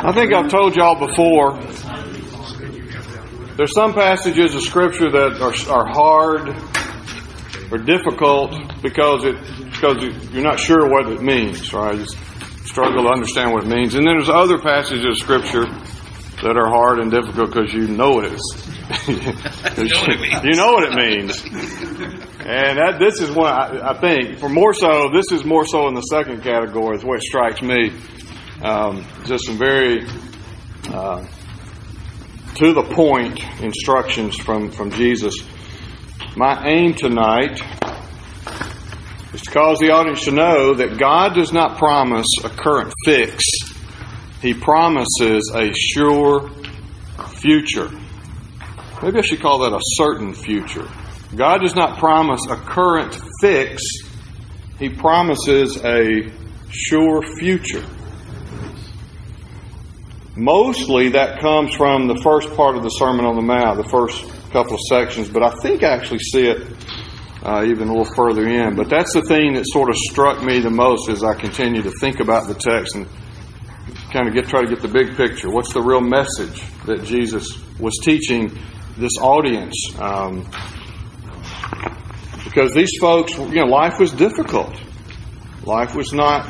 I think I've told y'all before, there's some passages of Scripture that are hard or difficult because you're not sure what it means, right? You struggle to understand what it means. And then there's other passages of Scripture that are hard and difficult because you know what it is. You know what it means. And this is one, I think, this is more so in the second category, is what strikes me. Just some very to the point instructions from Jesus. My aim tonight is to cause the audience to know that God does not promise a current fix. He promises a sure future. Maybe I should call that a certain future. God does not promise a current fix. He promises a sure future. Mostly that comes from the first part of the Sermon on the Mount, the first couple of sections, but I think I actually see it even a little further in. But that's the thing that sort of struck me the most as I continue to think about the text and kind of try to get the big picture. What's the real message that Jesus was teaching this audience? Because these folks, life was difficult. Life was not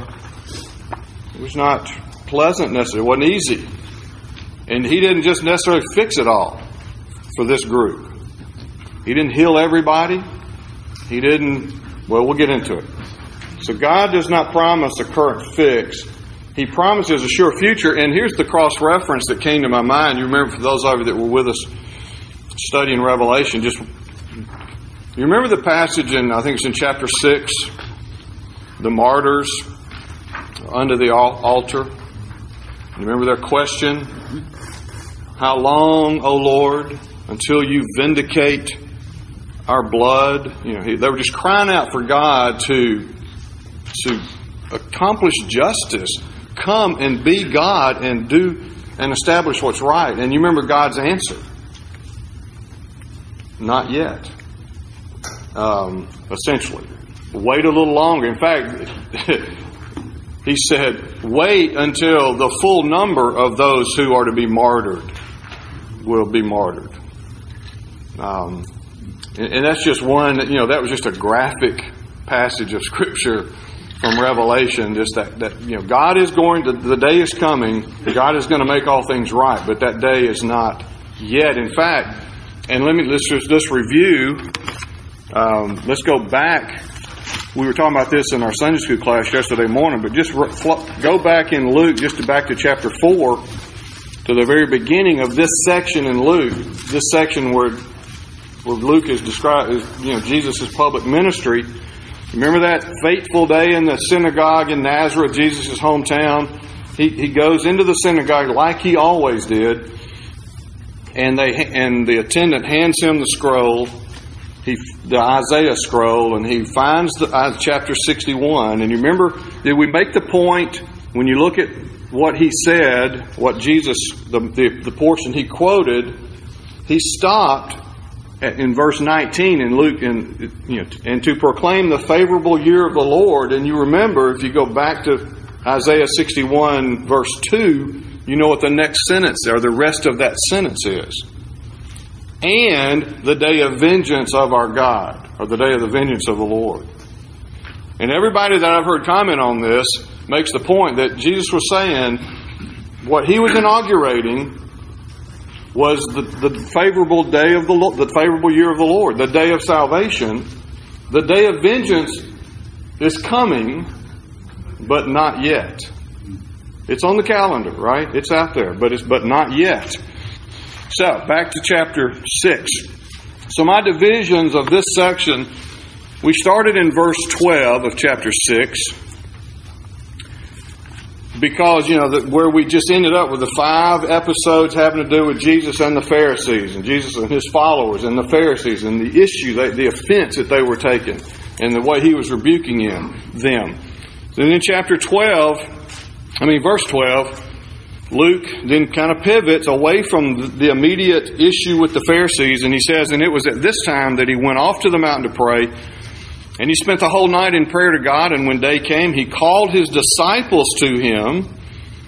pleasant necessarily. It wasn't easy. And He didn't just necessarily fix it all for this group. He didn't heal everybody. He didn't, we'll get into it. So God does not promise a current fix. He promises a sure future. And here's the cross-reference that came to my mind. You remember, for those of you that were with us studying Revelation, you remember the passage I think it's in chapter 6, the martyrs under the altar. You remember their question? How long, O Lord, until you vindicate our blood? They were just crying out for God to accomplish justice. Come and be God and do and establish what's right. And you remember God's answer? Not yet. Essentially. Wait a little longer. In fact, He said, wait until the full number of those who are to be martyred will be martyred. And that's just one, that was just a graphic passage of Scripture from Revelation. Just that God is the day is coming, God is going to make all things right, but that day is not yet. In fact, and let's just review, let's go back. We were talking about this in our Sunday school class yesterday morning, but just go back in Luke, back to chapter 4, to the very beginning of this section in Luke. This section where Luke is described as, Jesus' public ministry. Remember that fateful day in the synagogue in Nazareth, Jesus' hometown? He goes into the synagogue like he always did, and the attendant hands him the scroll. The Isaiah scroll, and he finds chapter 61. And you remember, did we make the point when you look at what he said, what Jesus, the portion he quoted, he stopped in verse 19 in Luke, and to proclaim the favorable year of the Lord. And you remember, if you go back to Isaiah 61 verse 2, you know what the next sentence or the rest of that sentence is. And the day of vengeance of our God, or the day of the vengeance of the Lord. And everybody that I've heard comment on this makes the point that Jesus was saying what He was inaugurating was the favorable day of the favorable year of the Lord, the day of salvation. The day of vengeance is coming, but not yet. It's on the calendar, right? It's out there, but not yet. So, back to chapter 6. So my divisions of this section, we started in verse 12 of chapter 6. Because, where we just ended up with the 5 episodes having to do with Jesus and the Pharisees, and Jesus and His followers and the Pharisees, and the issue, the offense that they were taking, and the way He was rebuking them. Then in verse 12, Luke then kind of pivots away from the immediate issue with the Pharisees, and he says, and it was at this time that he went off to the mountain to pray, and he spent the whole night in prayer to God, and when day came, he called his disciples to him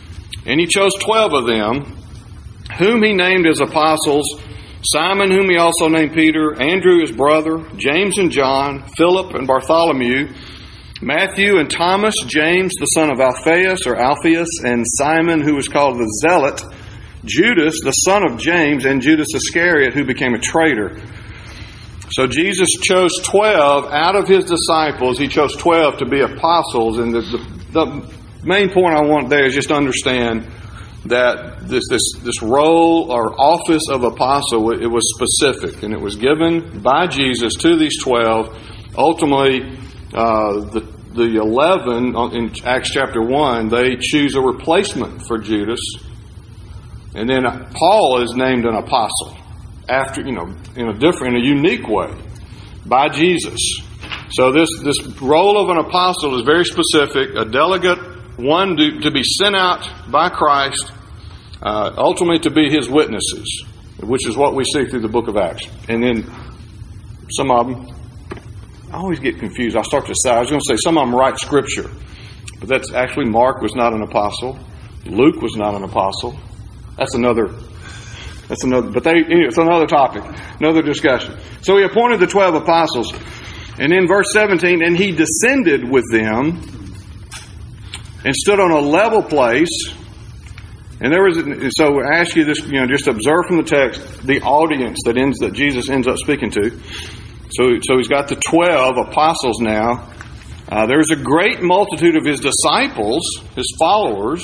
And he chose 12 of them, whom he named as apostles: Simon, whom he also named Peter, Andrew his brother, James and John, Philip and Bartholomew, Matthew and Thomas, James the son of Alphaeus, and Simon, who was called the Zealot, Judas the son of James, and Judas Iscariot, who became a traitor. So Jesus chose 12 out of his disciples. He chose 12 to be apostles. And the main point I want there is just to understand that this role or office of apostle, it was specific, and it was given by Jesus to these 12. Ultimately, the 11 in Acts chapter 1, they choose a replacement for Judas, and then Paul is named an apostle after, in a unique way by Jesus. So this role of an apostle is very specific, a delegate, one to be sent out by Christ, ultimately to be his witnesses, which is what we see through the book of Acts. And then some of them, I always get confused. I was going to say some of them write Scripture, but that's actually Mark was not an apostle. Luke was not an apostle. That's another. But it's another topic, another discussion. So he appointed the 12 apostles, and in verse 17, and he descended with them and stood on a level place. And so I ask you this, just observe from the text the audience that Jesus ends up speaking to. So he's got the 12 apostles now. There's a great multitude of his disciples, his followers,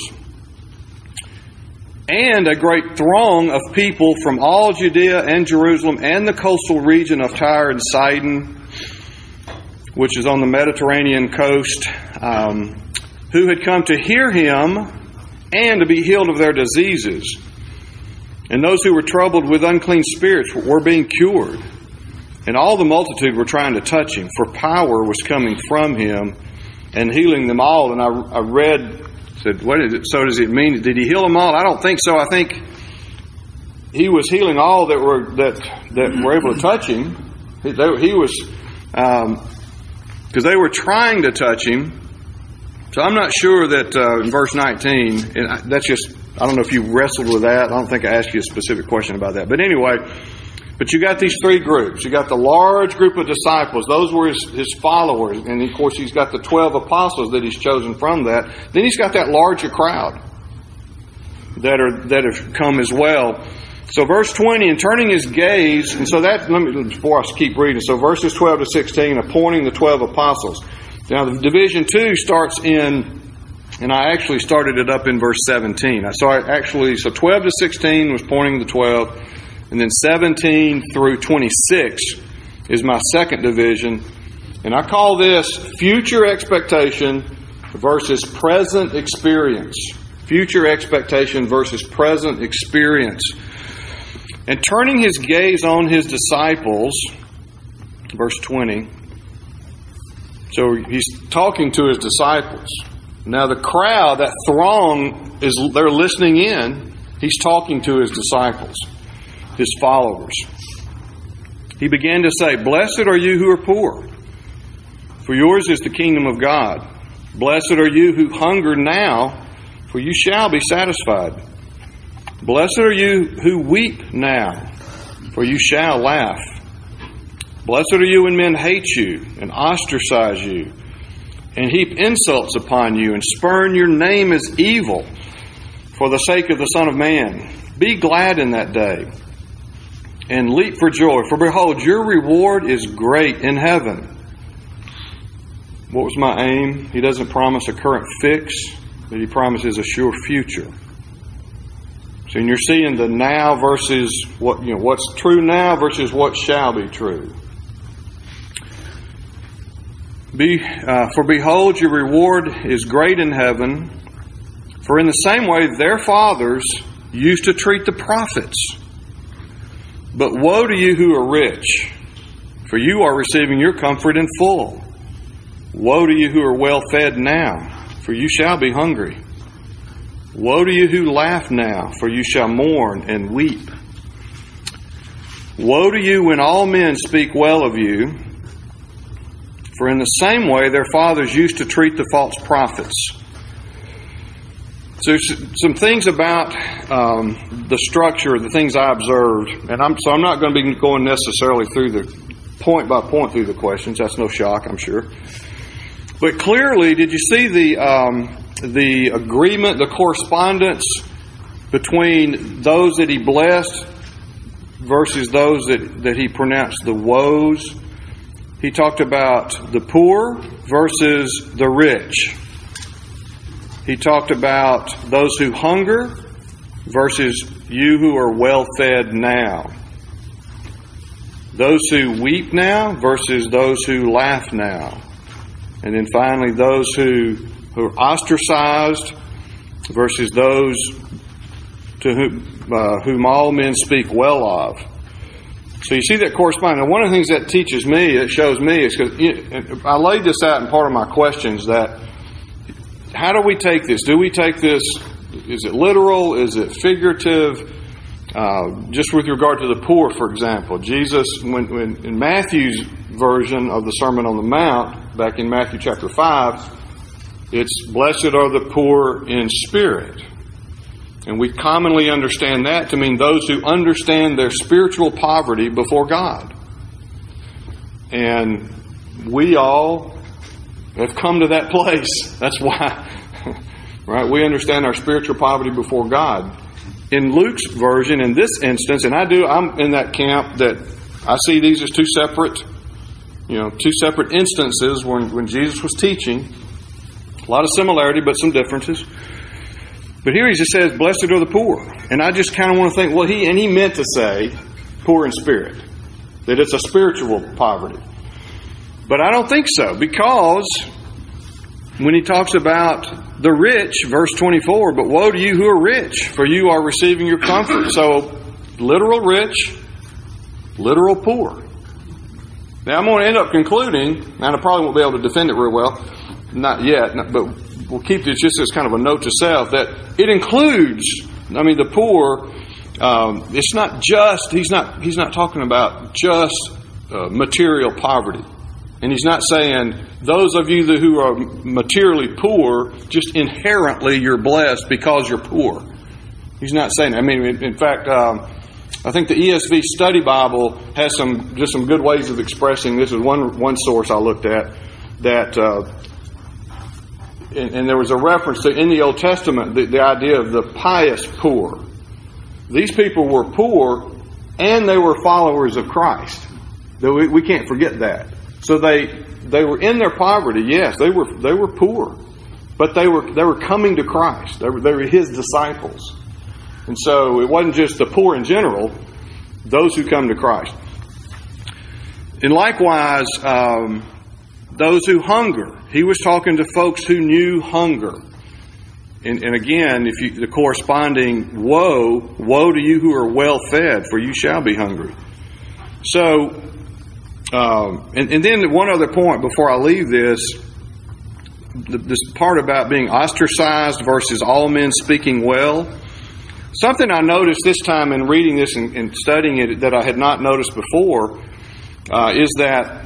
and a great throng of people from all Judea and Jerusalem and the coastal region of Tyre and Sidon, which is on the Mediterranean coast, who had come to hear him and to be healed of their diseases. And those who were troubled with unclean spirits were being cured. And all the multitude were trying to touch him, for power was coming from him and healing them all. And I read, said, what is it? So does it mean, did he heal them all? I don't think so. I think he was healing all that were able to touch him. He was, because they were trying to touch him. So I'm not sure that in verse 19, and that's just, I don't know if you wrestled with that. I don't think I asked you a specific question about that. But anyway, but you got these three groups. You got the large group of disciples. Those were his followers. And of course, he's got the 12 apostles that he's chosen from that. Then he's got that larger crowd that have come as well. So verse 20, and turning his gaze, and so that, before I keep reading, so verses 12 to 16, appointing the 12 apostles. Now the division 2 starts in, and I actually started it up in verse 17. So 12 to 16 was pointing the 12, and then 17 through 26 is my second division. And I call this future expectation versus present experience. Future expectation versus present experience. And turning his gaze on his disciples, verse 20. So he's talking to his disciples. Now the crowd, that throng, they're listening in. He's talking to his disciples, his followers. He began to say, "Blessed are you who are poor, for yours is the kingdom of God. Blessed are you who hunger now, for you shall be satisfied. Blessed are you who weep now, for you shall laugh. Blessed are you when men hate you and ostracize you and heap insults upon you and spurn your name as evil for the sake of the Son of Man. Be glad in that day and leap for joy, for behold, your reward is great in heaven." What was my aim? He doesn't promise a current fix, but he promises a sure future. So you're seeing the now versus what's true now versus what shall be true. For behold, your reward is great in heaven. For in the same way their fathers used to treat the prophets. But woe to you who are rich, for you are receiving your comfort in full. Woe to you who are well fed now, for you shall be hungry. Woe to you who laugh now, for you shall mourn and weep. Woe to you when all men speak well of you, for in the same way their fathers used to treat the false prophets. So some things about the structure, the things I observed, and I'm not going to be going necessarily through the point by point through the questions. That's no shock, I'm sure. But clearly, did you see the agreement, the correspondence between those that he blessed versus those that he pronounced the woes? He talked about the poor versus the rich. He talked about those who hunger versus you who are well fed now. Those who weep now versus those who laugh now. And then finally, those who are ostracized versus those to whom all men speak well of. So you see that correspondence. Now, one of the things that teaches me, it shows me, is because I laid this out in part of my questions, that how do we take this? Do we take this, is it literal? Is it figurative? Just with regard to the poor, for example. Jesus, when in Matthew's version of the Sermon on the Mount, back in Matthew chapter 5, it's blessed are the poor in spirit. And we commonly understand that to mean those who understand their spiritual poverty before God. And we all have come to that place. That's why, right? We understand our spiritual poverty before God. In Luke's version, in this instance, and I'm in that camp that I see these as two separate instances when Jesus was teaching. A lot of similarity, but some differences. But here he just says, blessed are the poor. And I just kind of want to think, well, he meant to say poor in spirit. That it's a spiritual poverty. But I don't think so, because when he talks about the rich, verse 24, but woe to you who are rich, for you are receiving your comfort. So, literal rich, literal poor. Now, I'm going to end up concluding, and I probably won't be able to defend it real well, not yet, but we'll keep this just as kind of a note to self, that it includes, the poor, it's not just, he's not talking about just material poverty. And he's not saying, those of you who are materially poor, just inherently you're blessed because you're poor. He's not saying that. In fact, I think the ESV Study Bible has some good ways of expressing. This is one source I looked at, that, and there was a reference to, in the Old Testament, the idea of the pious poor. These people were poor, and they were followers of Christ. We can't forget that. So they were in their poverty. Yes, they were poor, but they were coming to Christ. They were His disciples, and so it wasn't just the poor in general; those who come to Christ. And likewise, those who hunger. He was talking to folks who knew hunger. And again, the corresponding woe to you who are well fed, for you shall be hungry. So. And then one other point before I leave this part about being ostracized versus all men speaking well. Something I noticed this time in reading this and studying it that I had not noticed before is that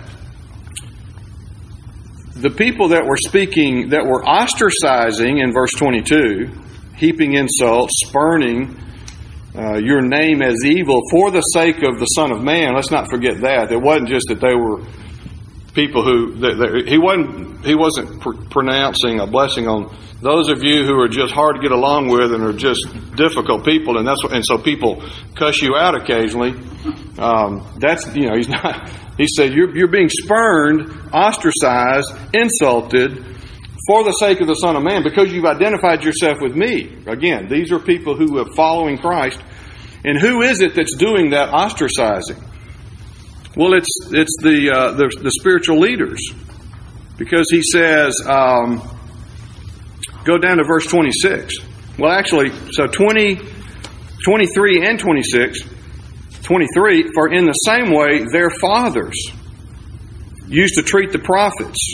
the people that were speaking, that were ostracizing in verse 22, heaping insults, spurning your name as evil for the sake of the Son of Man. Let's not forget that. It wasn't just that they were people he wasn't pronouncing a blessing on those of you who are just hard to get along with and are just difficult people, and so people cuss you out occasionally. He's not. He said you're being spurned, ostracized, insulted for the sake of the Son of Man, because you've identified yourself with me. Again, these are people who are following Christ. And who is it that's doing that ostracizing? Well, it's the spiritual leaders. Because he says, go down to verse 26. Well, actually, so 23 and 26. 23, for in the same way their fathers used to treat the prophets.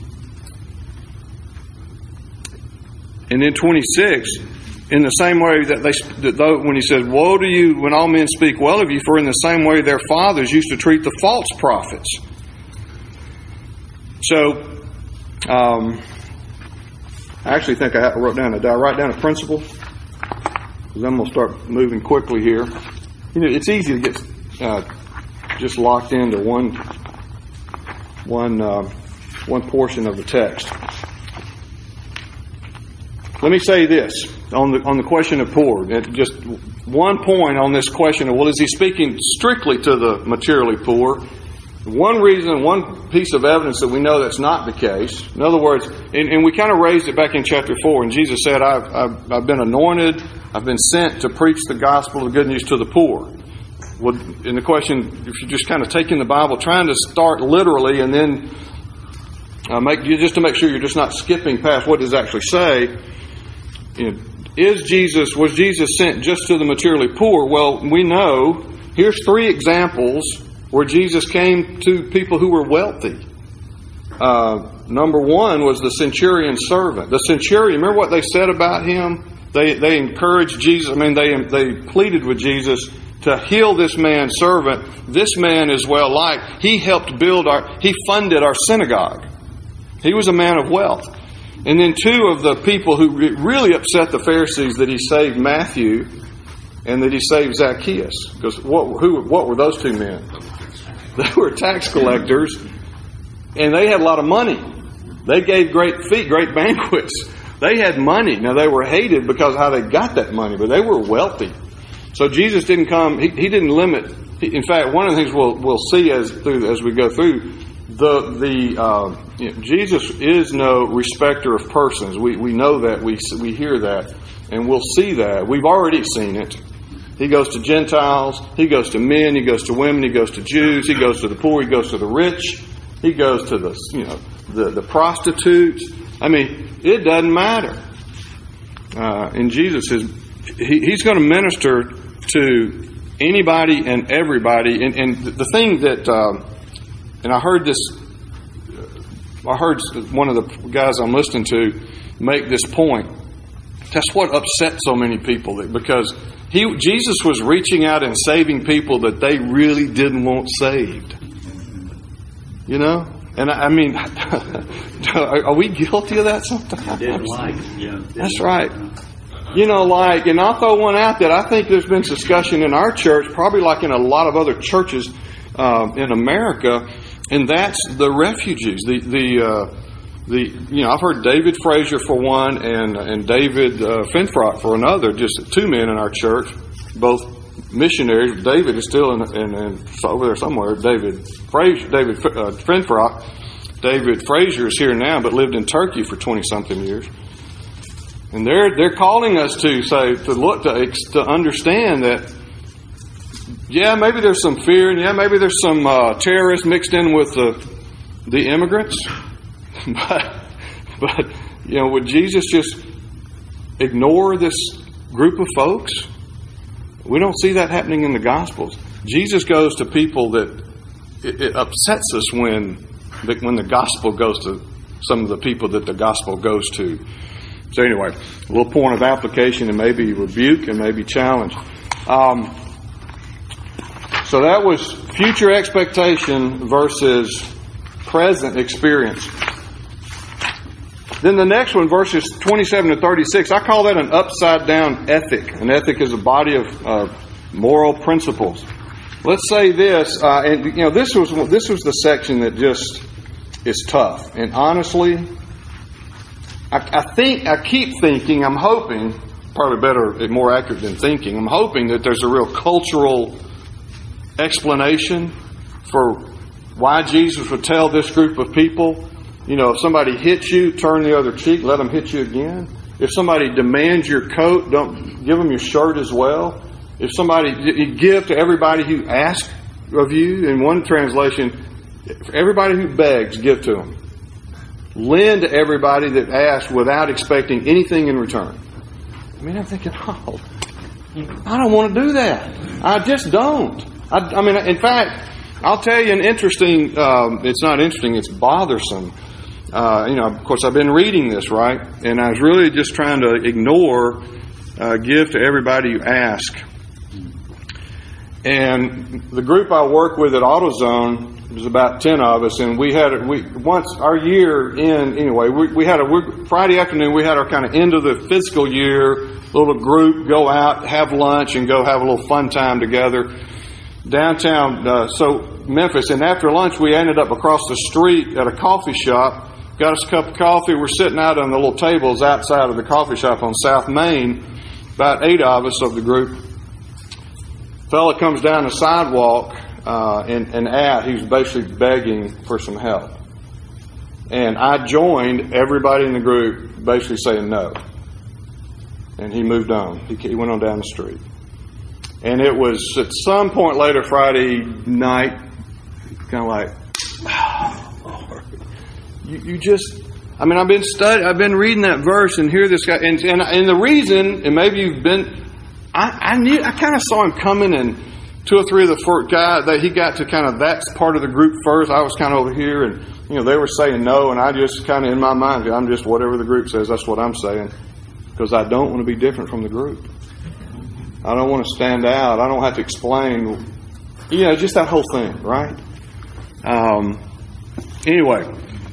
And then 26, in the same way when he says, woe to you when all men speak well of you, for in the same way their fathers used to treat the false prophets. So, I actually think I wrote down. Did I write down a principle? Because I'm going to start moving quickly here. You know, it's easy to get just locked into one portion of the text. Let me say this on the question of poor. Just one point on this question of, well, is he speaking strictly to the materially poor? One reason, one piece of evidence that we know that's not the case. In other words, and we kind of raised it back in chapter 4, and Jesus said, I've been anointed, I've been sent to preach the gospel of good news to the poor. Well, and the question, if you're just kind of taking the Bible, trying to start literally, and then just to make sure you're just not skipping past what does it actually say. You know, was Jesus sent just to the materially poor? Well, we know, here's 3 examples where Jesus came to people who were wealthy. Number 1 was the centurion's servant. The centurion, remember what they said about him? They encouraged Jesus, they pleaded with Jesus to heal this man's servant. This man is well liked. He helped he funded our synagogue. He was a man of wealth. And then 2 of the people who really upset the Pharisees that he saved Matthew and that he saved Zacchaeus. Because what were those 2 men? They were tax collectors, and they had a lot of money. They gave great banquets. They had money. Now, they were hated because of how they got that money, but they were wealthy. So Jesus didn't come, he didn't limit. In fact, one of the things we'll see as we go through, Jesus is no respecter of persons. We know that, we hear that, and we'll see that. We've already seen it. He goes to Gentiles, he goes to men, he goes to women, he goes to Jews, he goes to the poor, he goes to the rich, he goes to the prostitutes. It doesn't matter. And Jesus he's going to minister to anybody and everybody. And the thing that, and I heard one of the guys I'm listening to make this point. That's what upset so many people, because Jesus was reaching out and saving people that they really didn't want saved. You know? And are we guilty of that sometimes? That's right. And I'll throw one out that I think there's been discussion in our church, probably like in a lot of other churches in America, and that's the refugees. I've heard David Frazier for one, and David Finfrock for another. Just 2 men in our church, both missionaries. David is still in over there somewhere. David Finfrock. David Frazier is here now, but lived in Turkey for 20-something years. And they're calling us to understand that, maybe there's some fear, and maybe there's some terrorists mixed in with the immigrants. But would Jesus just ignore this group of folks? We don't see that happening in the Gospels. Jesus goes to people that it upsets us when the Gospel goes to some of the people that the Gospel goes to. So anyway, a little point of application and maybe rebuke and maybe challenge. So that was future expectation versus present experience. Then the next one, verses 27 to 36, I call that an upside down ethic. An ethic is a body of moral principles. Let's say this, this was the section that just is tough. And honestly, I keep thinking, I'm hoping, probably better, more accurate than thinking, I'm hoping that there's a real cultural explanation for why Jesus would tell this group of people, if somebody hits you, turn the other cheek, let them hit you again. If somebody demands your coat, don't give them your shirt as well. If you give to everybody who asks of you, in one translation, everybody who begs, give to them. Lend to everybody that asks without expecting anything in return. I'm thinking, I don't want to do that. I just don't. In fact, I'll tell you an interesting, it's not interesting, it's bothersome. Of course, I've been reading this, right? And I was really just trying to ignore, give to everybody you ask. And the group I work with at AutoZone, It was about 10 of us, and once our year in, anyway, Friday afternoon, we had our kind of end of the fiscal year, little group, go out, have lunch, and go have a little fun time together downtown, Memphis. And after lunch, we ended up across the street at a coffee shop, got us a cup of coffee. We're sitting out on the little tables outside of the coffee shop on South Main, about 8 of us of the group. Fella comes down the sidewalk, he was basically begging for some help. And I joined everybody in the group basically saying no. And he moved on. He went on down the street. And it was at some point later Friday night, kind of like, oh, Lord. You just, I've been reading that verse and hear this guy. And the reason, and maybe you've been, I kind of saw him coming, and 2 or 3 of the guys, that he got to kind of that part of the group first. I was kind of over here, and they were saying no, and I just kind of in my mind, I'm just whatever the group says, that's what I'm saying, because I don't want to be different from the group. I don't want to stand out. I don't have to explain, just that whole thing, right? Anyway,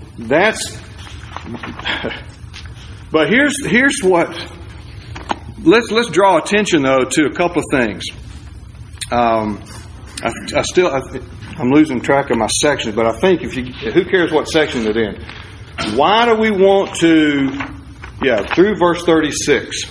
but here's what. Let's draw attention though to a couple of things. I'm losing track of my sections, but I think who cares what section it's in? Why do we want to? Through verse 36.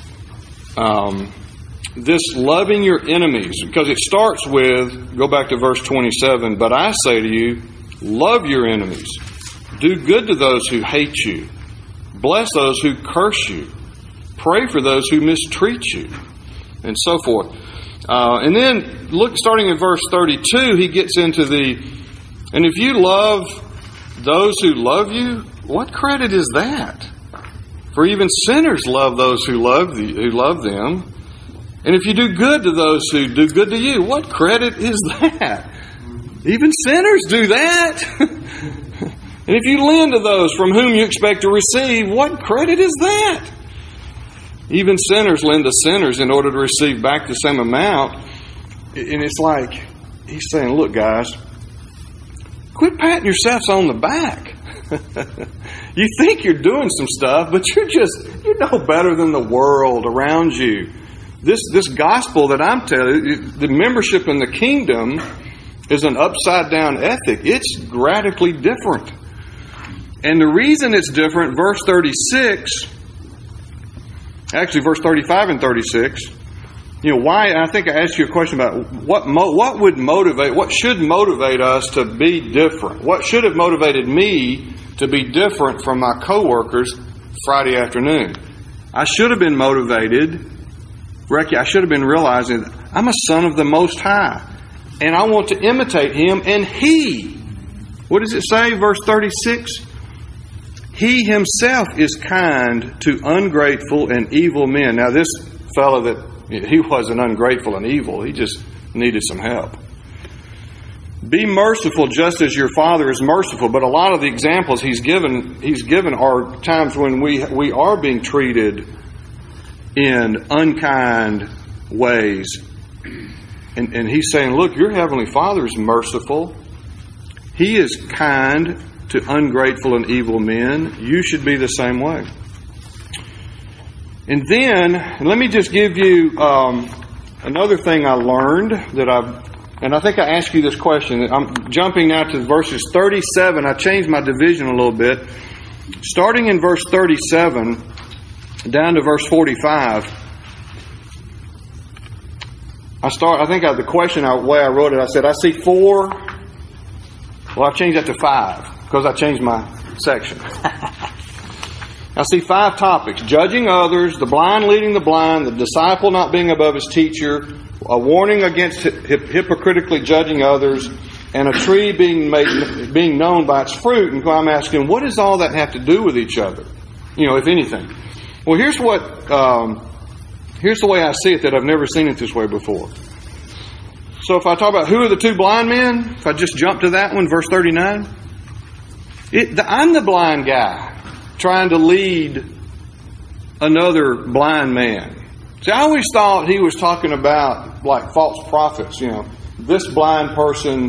This loving your enemies, because it starts with, go back to verse 27, but I say to you, love your enemies. Do good to those who hate you. Bless those who curse you. Pray for those who mistreat you. And so forth. And then, starting in verse 32, he gets into and if you love those who love you, what credit is that? For even sinners love those who love them. And if you do good to those who do good to you, what credit is that? Even sinners do that. And if you lend to those from whom you expect to receive, what credit is that? Even sinners lend to sinners in order to receive back the same amount. And it's like, he's saying, look, guys, quit patting yourselves on the back. You think you're doing some stuff, but you're no better than the world around you. This gospel that I'm telling you, the membership in the kingdom is an upside down ethic. It's radically different. And the reason it's different, verse 36, actually verse 35 and 36, why, I think I asked you a question about what should motivate us to be different? What should have motivated me to be different from my coworkers Friday afternoon? I should have been motivated, I should have been realizing I'm a son of the Most High, and I want to imitate Him, and He, what does it say, verse 36? He Himself is kind to ungrateful and evil men. Now this fellow he wasn't ungrateful and evil. He just needed some help. Be merciful just as your Father is merciful. But a lot of the examples he's given are times when we are being treated in unkind ways. And he's saying, look, your Heavenly Father is merciful. He is kind to ungrateful and evil men. You should be the same way. And then, let me just give you another thing I learned and I think I asked you this question. I'm jumping now to verses 37. I changed my division a little bit. Starting in verse 37 down to verse 45. The question, the way I wrote it, I said, I see 4. Well, I've changed that to 5 because I changed my section. I see 5 topics: judging others, the blind leading the blind, the disciple not being above his teacher, a warning against hypocritically judging others, and a tree being known by its fruit. And I'm asking, what does all that have to do with each other? If anything. Well, here's the way I see it, that I've never seen it this way before. So if I talk about who are the 2 blind men, if I just jump to that one, verse 39, I'm the blind guy trying to lead another blind man. See, I always thought he was talking about like false prophets. This blind person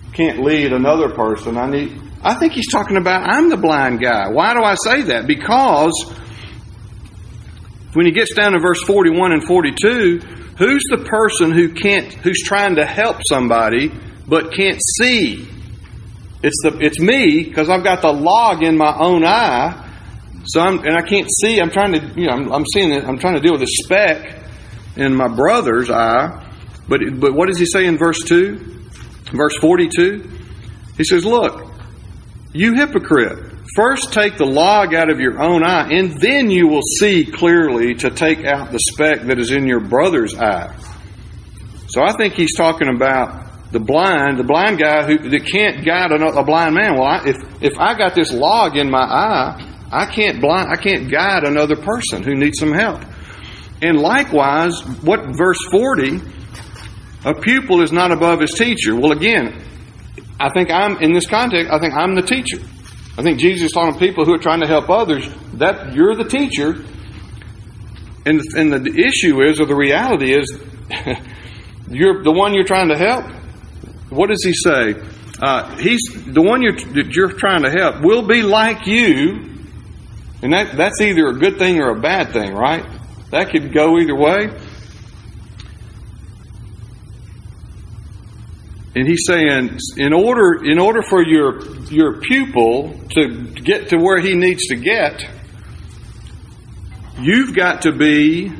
can't lead another person. I think he's talking about I'm the blind guy. Why do I say that? Because when he gets down to verse 41 and 42, who's the person who's trying to help somebody but can't see? It's me, because I've got the log in my own eye. So I can't see. I'm trying to, I'm seeing it. I'm trying to deal with a speck in my brother's eye. But what does he say in verse 2? Verse 42? He says, look, you hypocrite, first take the log out of your own eye, and then you will see clearly to take out the speck that is in your brother's eye. So I think he's talking about the blind guy that can't guide a blind man. Well, if I got this log in my eye, I can't guide another person who needs some help. And likewise, what verse 40, a pupil is not above his teacher. Well, again, I think in this context, I think I'm the teacher. I think Jesus is talking to people who are trying to help others, that you're the teacher. And the issue is, or the reality is, you're the one you're trying to help. What does he say? He's the one that you're trying to help will be like you. And that's either a good thing or a bad thing, right? That could go either way. And he's saying, in order for your pupil to get to where he needs to get, you've got to be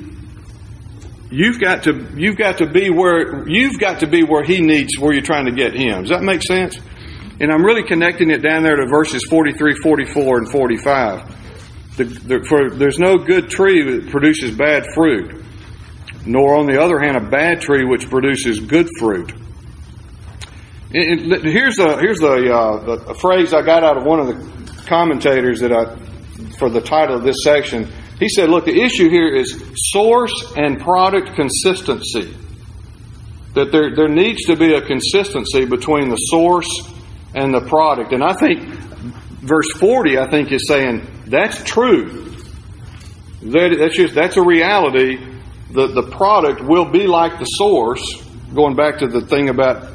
where he needs, where you're trying to get him. Does that make sense? And I'm really connecting it down there to verses 43, 44, and 45. There's no good tree that produces bad fruit, nor on the other hand a bad tree which produces good fruit. And here's a phrase I got out of one of the commentators for the title of this section. He said, look, the issue here is source and product consistency. That there needs to be a consistency between the source and the product. And I think verse 40, is saying that's true. That's a reality. The product will be like the source. Going back to the thing about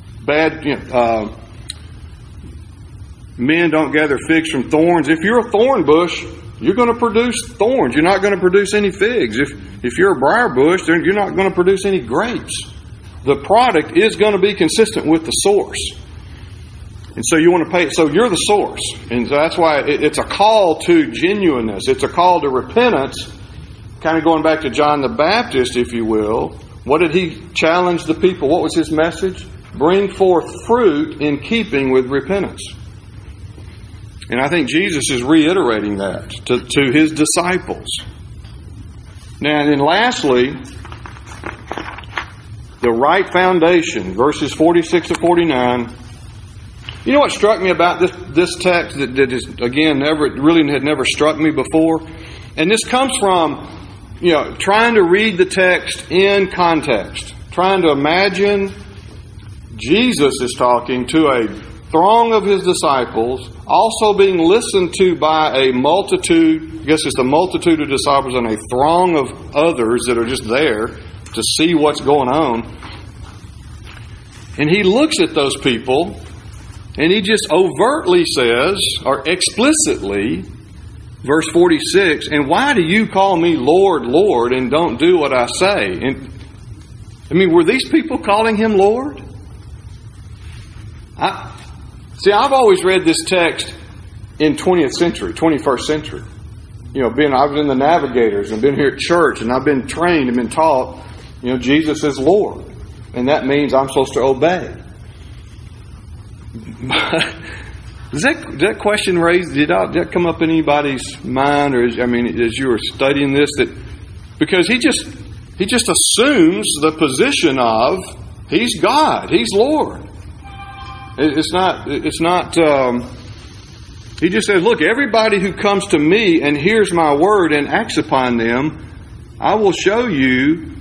men don't gather figs from thorns. If you're a thorn bush, you're going to produce thorns. You're not going to produce any figs. If you're a briar bush, then you're not going to produce any grapes. The product is going to be consistent with the source. And so you want to pay. So you're the source. And so that's why it's a call to genuineness. It's a call to repentance. Kind of going back to John the Baptist, if you will. What did he challenge the people? What was his message? Bring forth fruit in keeping with repentance. And I think Jesus is reiterating that to his disciples. Now, and then lastly, the right foundation, verses 46 to 49. You know what struck me about this text that is, again, had never struck me before? And this comes from, trying to read the text in context. Trying to imagine Jesus is talking to a throng of his disciples, also being listened to by a multitude, I guess it's a multitude of disciples and a throng of others that are just there to see what's going on. And he looks at those people and he just overtly says, or explicitly, verse 46, and why do you call me Lord, Lord, and don't do what I say? And were these people calling him Lord? I've always read this text in 21st century. I've been in the Navigators and been here at church and I've been trained and been taught, Jesus is Lord. And that means I'm supposed to obey. Does that question raised? Did that come up in anybody's mind, or as you were studying this, because he just assumes the position of he's God, he's Lord. It's not. He just says, "Look, everybody who comes to me and hears my word and acts upon them, I will show you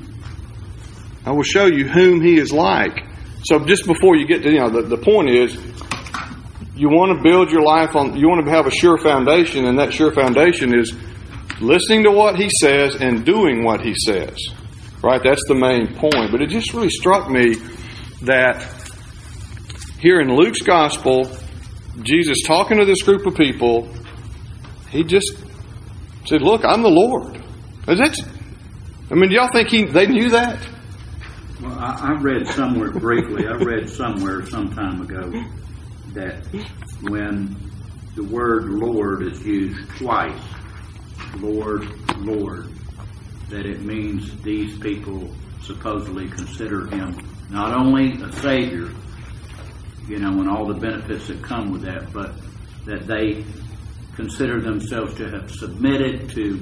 whom he is like." So just before you get to, the point is, you want to build your life on, you want to have a sure foundation, and that sure foundation is listening to what he says and doing what he says. Right? That's the main point. But it just really struck me that here in Luke's gospel, Jesus talking to this group of people, he just said, look, I'm the Lord. Do y'all think they knew that? Well, I read somewhere briefly, some time ago that when the word Lord is used twice, Lord, Lord, that it means these people supposedly consider him not only a Savior, and all the benefits that come with that, but that they consider themselves to have submitted to,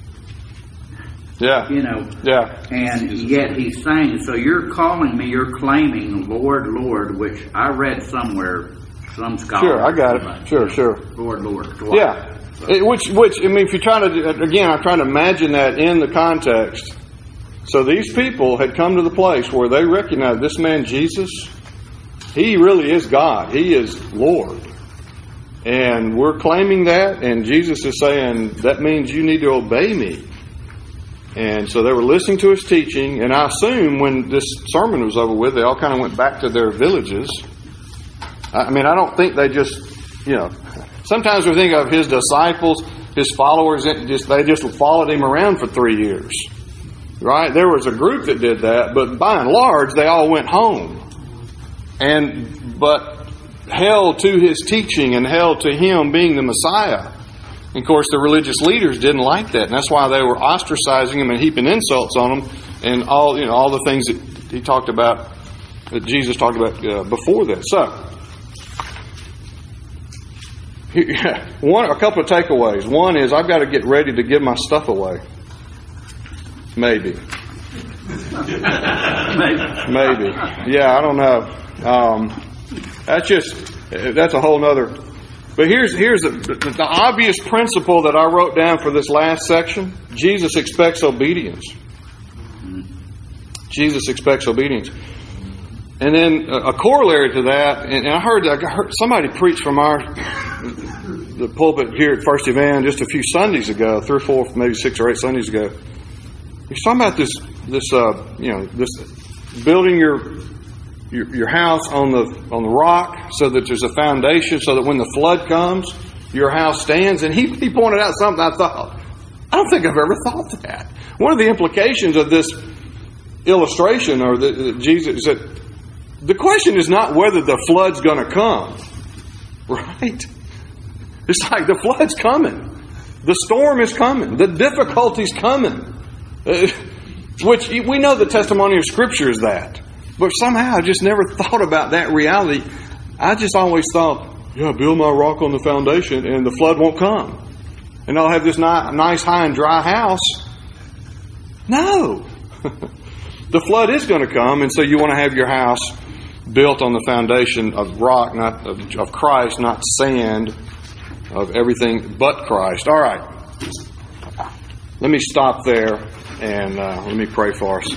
and yet he's saying, so you're claiming Lord, Lord, which I read somewhere, some scholar. Sure, I got it. Sure. Lord, Lord. Twice. Yeah. So. Which, if you're trying to, again, I'm trying to imagine that in the context. So these people had come to the place where they recognized this man, Jesus, he really is God. He is Lord. And we're claiming that, and Jesus is saying, that means you need to obey me. And so they were listening to his teaching, and I assume when this sermon was over with, they all kind of went back to their villages. I don't think they just, sometimes we think of his disciples, his followers, they just followed him around for 3 years. Right? There was a group that did that, but by and large, they all went home. But held to his teaching and held to him being the Messiah. And of course, the religious leaders didn't like that, and that's why they were ostracizing him and heaping insults on him, and all the things that he talked about, that Jesus talked about before that. So, a couple of takeaways. One is I've got to get ready to give my stuff away. Maybe. Maybe. Yeah, I don't know. That's a whole nother. But here's the obvious principle that I wrote down for this last section. Jesus expects obedience. Jesus expects obedience. And then a corollary to that, and I heard somebody preach from the pulpit here at First Evan just a few Sundays ago, 3 or 4, maybe 6 or 8 Sundays ago. He's talking about this building your house on the rock so that there's a foundation so that when the flood comes, your house stands. And he pointed out something I thought, I don't think I've ever thought that. One of the implications of this illustration or Jesus is that the question is not whether the flood's going to come, right? It's like the flood's coming. The storm is coming. The difficulty's coming. Which we know the testimony of Scripture is that. But somehow I just never thought about that reality. I just always thought, build my rock on the foundation and the flood won't come. And I'll have this nice high and dry house. No. The flood is going to come, and so you want to have your house built on the foundation of rock, not of Christ, not sand, of everything but Christ. All right. Let me stop there and let me pray for us.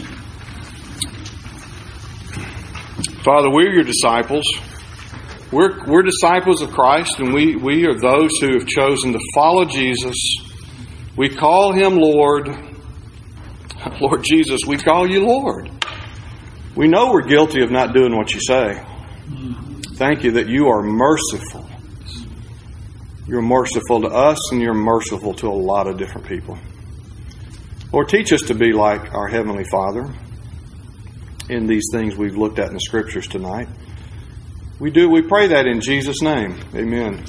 Father, we're your disciples. We're disciples of Christ, and we are those who have chosen to follow Jesus. We call him Lord. Lord Jesus, we call you Lord. We know we're guilty of not doing what you say. Thank you that you are merciful. You're merciful to us, and you're merciful to a lot of different people. Lord, teach us to be like our Heavenly Father in these things we've looked at in the Scriptures tonight. We pray that in Jesus' name. Amen.